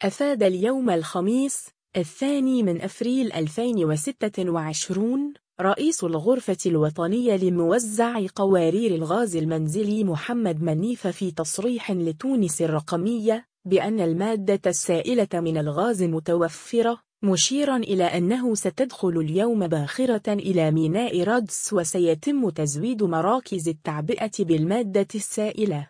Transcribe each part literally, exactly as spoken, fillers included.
أفاد اليوم الخميس الثاني من أفريل ألفين وستة وعشرين رئيس الغرفة الوطنية لموزع قوارير الغاز المنزلي محمد منيف في تصريح لتونس الرقمية بأن المادة السائلة من الغاز متوفرة، مشيرا إلى أنه ستدخل اليوم باخرة إلى ميناء رادس وسيتم تزويد مراكز التعبئة بالمادة السائلة.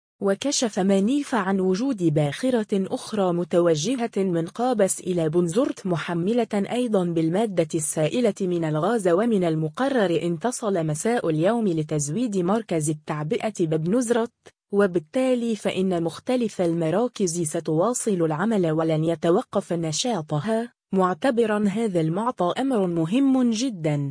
وكشف منيف عن وجود باخرة أخرى متوجهة من قابس إلى بنزرت محملة أيضا بالمادة السائلة من الغاز، ومن المقرر أن تصل مساء اليوم لتزويد مركز التعبئة ببنزرت، وبالتالي فإن مختلف المراكز ستواصل العمل ولن يتوقف نشاطها، معتبرا هذا المعطى أمر مهم جدا.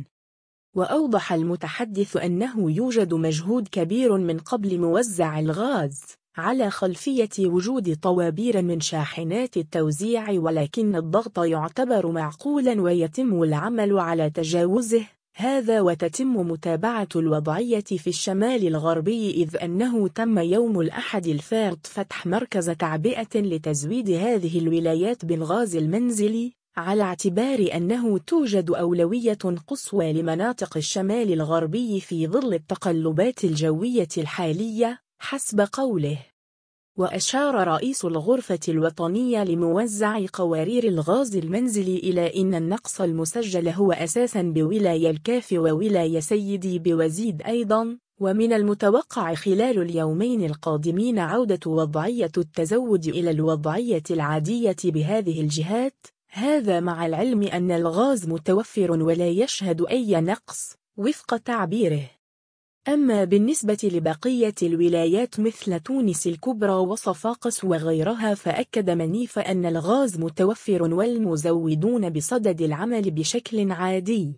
وأوضح المتحدث أنه يوجد مجهود كبير من قبل موزع الغاز على خلفية وجود طوابير من شاحنات التوزيع، ولكن الضغط يعتبر معقولا ويتم العمل على تجاوزه هذا، وتتم متابعة الوضعية في الشمال الغربي، إذ أنه تم يوم الأحد الفارط فتح مركز تعبئة لتزويد هذه الولايات بالغاز المنزلي، على اعتبار أنه توجد أولوية قصوى لمناطق الشمال الغربي في ظل التقلبات الجوية الحالية حسب قوله. وأشار رئيس الغرفة الوطنية لموزع قوارير الغاز المنزلي إلى أن النقص المسجل هو أساسا بولاية الكاف وولاية سيدي بوزيد أيضا، ومن المتوقع خلال اليومين القادمين عودة وضعية التزود إلى الوضعية العادية بهذه الجهات، هذا مع العلم أن الغاز متوفر ولا يشهد أي نقص وفق تعبيره. أما بالنسبة لبقية الولايات مثل تونس الكبرى وصفاقس وغيرها، فأكد منيف أن الغاز متوفر والمزودون بصدد العمل بشكل عادي.